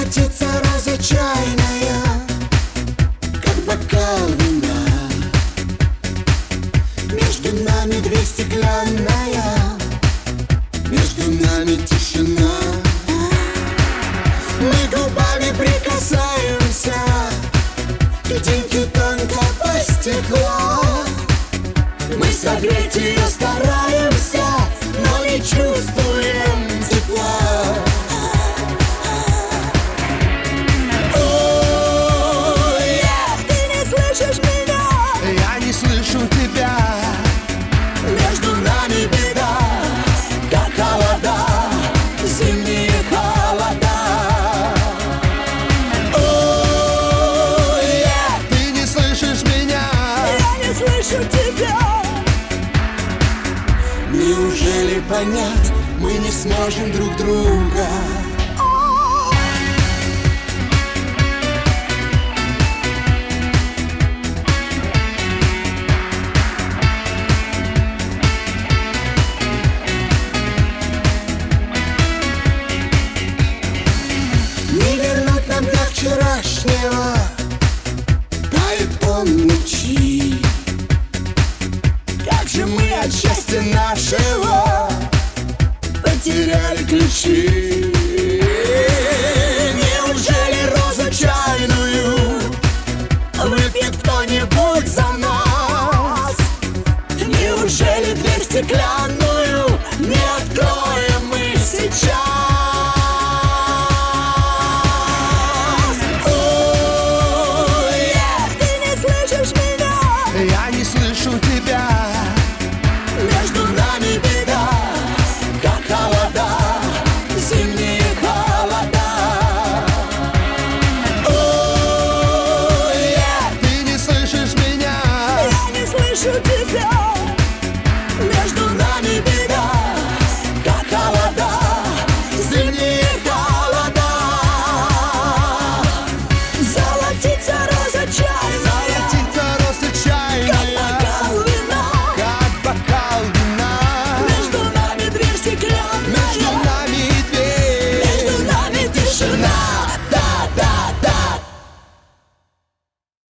катится роза чайная, как бокал вина. Между нами дверь стеклянная, между нами тишина. Мы губами прикасаемся к деньке тонко по стеклу. Мы согреть ее стараемся, но не чувствуем тепла. Ты не слышишь меня, Я не слышу тебя. между нами беда, как холода, зимние холода. Ты не слышишь меня. Я не слышу тебя. Неужели понять мы не сможем друг друга? Не вернуть нам до вчерашнего, тает он ночи. Как же мы от счастья нашего потеряли ключи? Неужели розу чайную выпьет кто-нибудь за нас? Неужели дверь стеклянную не откроем мы сейчас? Ты не слышишь меня, Я не слышу тебя. между нами беда, как холода, зимние холода. Ты не слышишь меня. Я не слышу тебя.